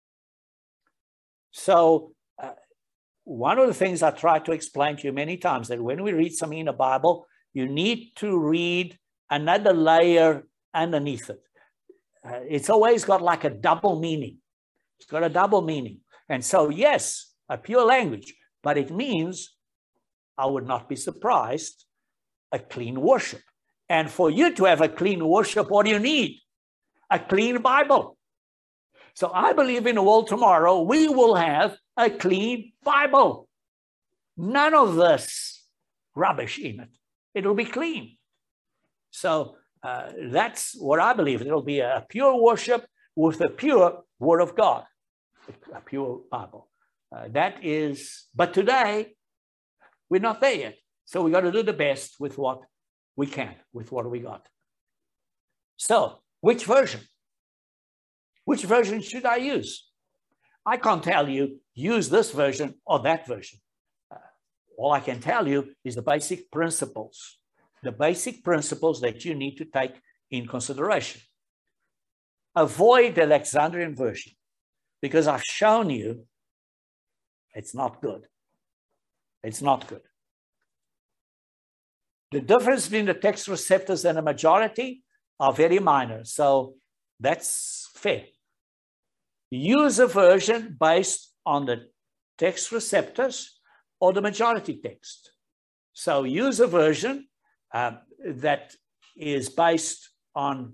So one of the things I try to explain to you many times, that when we read something in the Bible, you need to read another layer underneath it. It's always got like a double meaning. It's got a double meaning. And so, yes, a pure language, but it means, I would not be surprised, a clean worship. And for you to have a clean worship, what do you need? A clean Bible. So I believe in the world tomorrow, we will have a clean Bible. None of this rubbish in it. It'll be clean. So that's what I believe. It'll be a pure worship with a pure Word of God, a pure Bible. But today, we're not there yet. So we got to do the best with what we can, with what we got. So, which version? Which version should I use? I can't tell you, use this version or that version. All I can tell you is the basic principles that you need to take in consideration. Avoid the Alexandrian version, because I've shown you it's not good. It's not good. The difference between the text receptors and the majority are very minor, so that's fair. Use a version based on the text receptors or the majority text. So use a version that is based on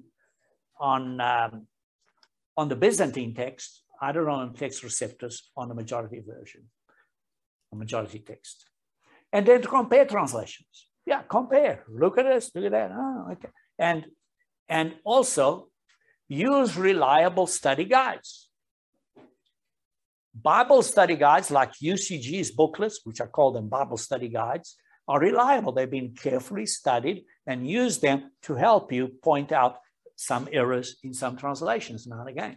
the Byzantine text, either on text receptors on the majority version, a majority text. And then compare translations. Yeah, compare. Look at this, look at that. Oh, okay. And also use reliable study guides. Bible study guides like UCG's booklets, which I call them Bible study guides, are reliable. They've been carefully studied, and use them to help you point out some errors in some translations now and again.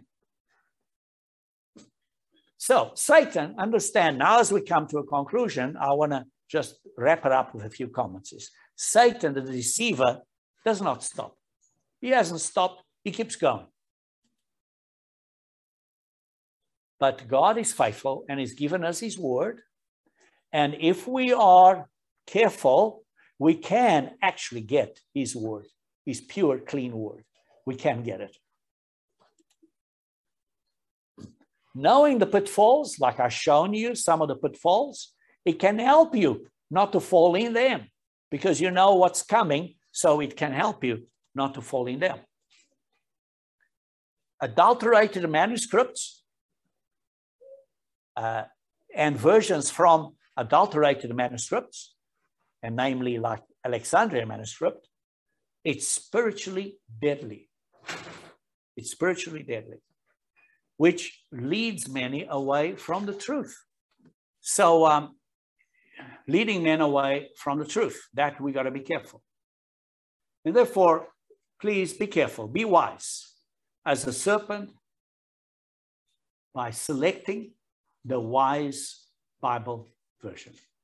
So Satan, understand, now as we come to a conclusion, I want to just wrap it up with a few comments. Satan, the deceiver, does not stop. He hasn't stopped. He keeps going. But God is faithful and has given us his word. And if we are careful, we can actually get his word, his pure, clean word. We can get it. Knowing the pitfalls, like I've shown you some of the pitfalls, it can help you not to fall in them, because you know what's coming, so it can help you not to fall in them. Adulterated manuscripts and versions from adulterated manuscripts, and namely like Alexandrian manuscript, it's spiritually deadly. It's spiritually deadly, which leads many away from the truth. So leading men away from the truth, that we got to be careful. And therefore, please be careful, be wise as a serpent by selecting the wise Bible version.